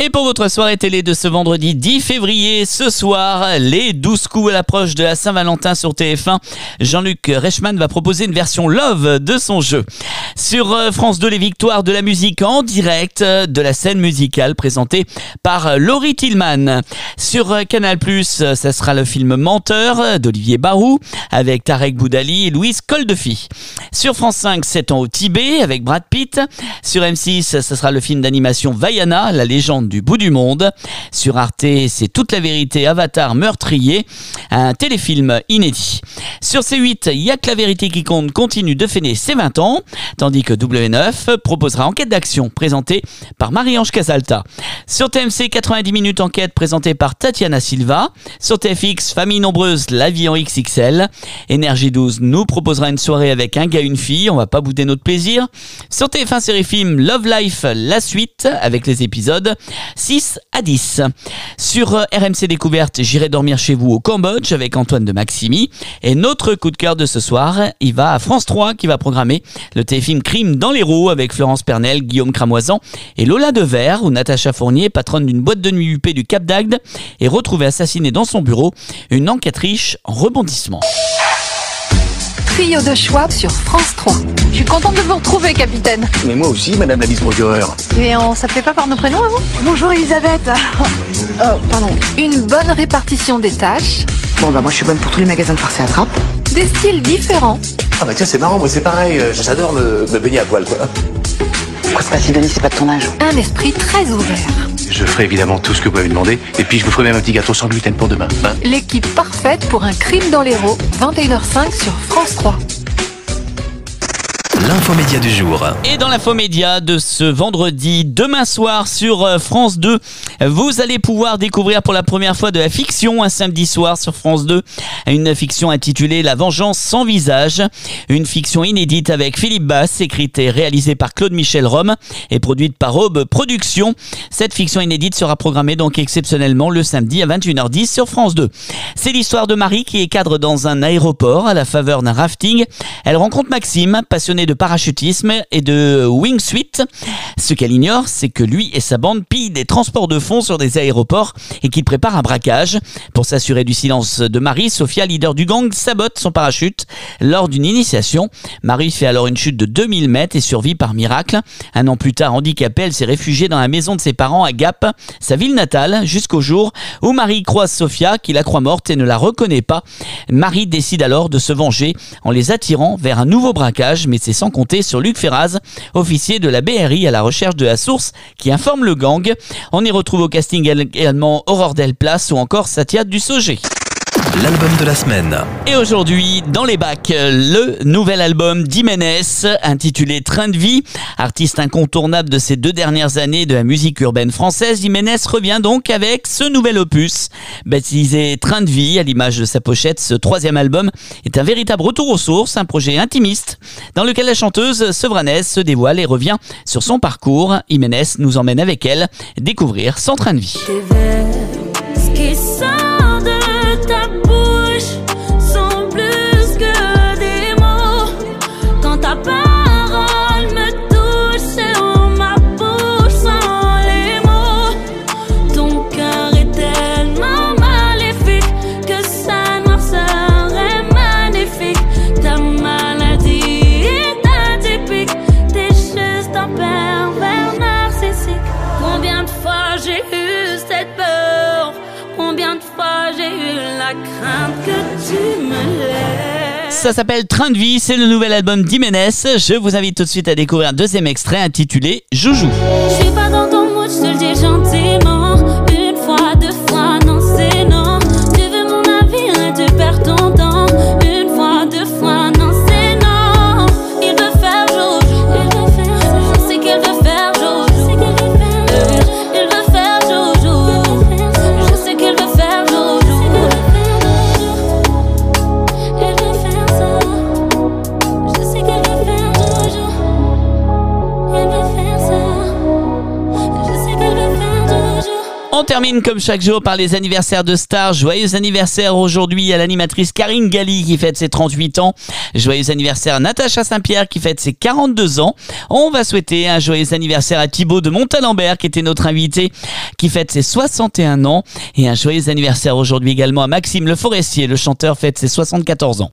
Et pour votre soirée télé de ce vendredi 10 février, ce soir, les 12 coups à l'approche de la Saint-Valentin sur TF1, Jean-Luc Reichmann va proposer une version Love de son jeu. Sur France 2, les victoires de la musique en direct de la scène musicale présentée par Laurie Tillman. Sur Canal+, ça sera le film Menteur d'Olivier Barou avec Tarek Boudali et Louise Coldefi. Sur France 5, 7 ans au Tibet avec Brad Pitt. Sur M6, ça sera le film d'animation Vaiana, la légende du bout du monde. Sur Arte, c'est Toute la vérité, Avatar meurtrier, un téléfilm inédit. Sur C8, Y'a que la vérité qui compte continue de fêter ses 20 ans, tandis que W9 proposera Enquête d'action, présentée par Marie-Ange Casalta. Sur TMC, 90 minutes enquête, présentée par Tatiana Silva. Sur TFX, Famille nombreuse, La vie en XXL. Énergie 12 nous proposera une soirée avec un gars, une fille, on va pas bouder notre plaisir. Sur TF1 série film, Love Life, la suite, avec les épisodes 6 à 10. Sur RMC Découverte, J'irai dormir chez vous au Cambodge avec Antoine de Maximi. Et notre coup de cœur de ce soir, il va à France 3 qui va programmer le téléfilm Crime dans l'Hérault avec Florence Pernel, Guillaume Cramoisan et Lola Devers, où Natacha Fournier, patronne d'une boîte de nuit huppée du Cap d'Agde, est retrouvée assassinée dans son bureau. Une enquête riche en rebondissements. Trio de choix sur France 3. Je suis contente de vous retrouver, capitaine. Mais moi aussi, madame la vice-procureure. Mais on s'appelait pas par nos prénoms avant? Bonjour Elisabeth. Oh, pardon. Une bonne répartition des tâches. Bon bah moi je suis bonne pour tous les magasins de farce et attrape. Des styles différents. Ah bah tiens, c'est marrant, moi c'est pareil, j'adore me baigner à poil, quoi. Pourquoi c'est pas Sidonie, c'est pas de ton âge? Un esprit très ouvert. Je ferai évidemment tout ce que vous m'avez demandé, et puis je vous ferai même un petit gâteau sans gluten pour demain. Hein. L'équipe parfaite pour un crime dans l'Hérault, 21h05 sur France 3. L'infomédia du jour. Et dans l'infomédia de ce vendredi, demain soir sur France 2, vous allez pouvoir découvrir pour la première fois de la fiction un samedi soir sur France 2. Une fiction intitulée La vengeance sans visage. Une fiction inédite avec Philippe Basse, écrite et réalisée par Claude Michel Rome et produite par Aube Productions. Cette fiction inédite sera programmée donc exceptionnellement le samedi à 21h10 sur France 2. C'est l'histoire de Marie qui est cadre dans un aéroport à la faveur d'un rafting. Elle rencontre Maxime, passionné de parachutisme et de wingsuit. Ce qu'elle ignore, c'est que lui et sa bande pillent des transports de fonds sur des aéroports et qu'ils préparent un braquage. Pour s'assurer du silence de Marie, Sophia, leader du gang, sabote son parachute lors d'une initiation. Marie fait alors une chute de 2000 mètres et survit par miracle. Un an plus tard, handicapée, elle s'est réfugiée dans la maison de ses parents à Gap, sa ville natale, jusqu'au jour où Marie croise Sophia, qui la croit morte et ne la reconnaît pas. Marie décide alors de se venger en les attirant vers un nouveau braquage, mais c'est sans compter sur Luc Ferraz, officier de la BRI à la recherche de la source qui informe le gang. On y retrouve au casting également Aurore Delplace ou encore Satya Dussauger. L'album de la semaine. Et aujourd'hui, dans les bacs, le nouvel album d'Iménez, intitulé Train de vie. Artiste incontournable de ces 2 dernières années de la musique urbaine française, Iménez revient donc avec ce nouvel opus. Baptisé Train de vie, à l'image de sa pochette, ce 3e album est un véritable retour aux sources, un projet intimiste, dans lequel la chanteuse sevranaise se dévoile et revient sur son parcours. Iménez nous emmène avec elle découvrir son train de vie. Ta bouche sont plus que des mots. Quand ta parole me touche, c'est en ma bouche sans les mots. Ton cœur est tellement maléfique que sa noirceur est magnifique. Ta maladie est atypique, t'es juste un pervers narcissique. Combien de fois j'ai eu cette peur? Combien de fois j'ai eu la crainte que tu me laisses? Ça s'appelle Train de vie, c'est le nouvel album d'Iménez. Je vous invite tout de suite à découvrir un 2e extrait intitulé Joujou. Je suis pas dans ton mood, je te le dis gentiment. Une fois, 2 fois, non c'est non. Tu veux mon avis, hein, tu perds ton temps. Une fois, 2 fois, non c'est non. Il veut faire joujou, je sais qu'elle veut faire joujou. Il veut faire joujou, je sais qu'elle veut faire joujou. Elle veut faire ça, je sais qu'elle veut faire joujou. Elle veut faire ça, je sais qu'elle veut On termine comme chaque jour par les anniversaires de stars. Joyeux anniversaire aujourd'hui à l'animatrice Karine Galli qui fête ses 38 ans. Joyeux anniversaire à Natacha Saint-Pierre qui fête ses 42 ans. On va souhaiter un joyeux anniversaire à Thibaut de Montalembert qui était notre invité qui fête ses 61 ans. Et un joyeux anniversaire aujourd'hui également à Maxime Le Forestier, le chanteur, fête ses 74 ans.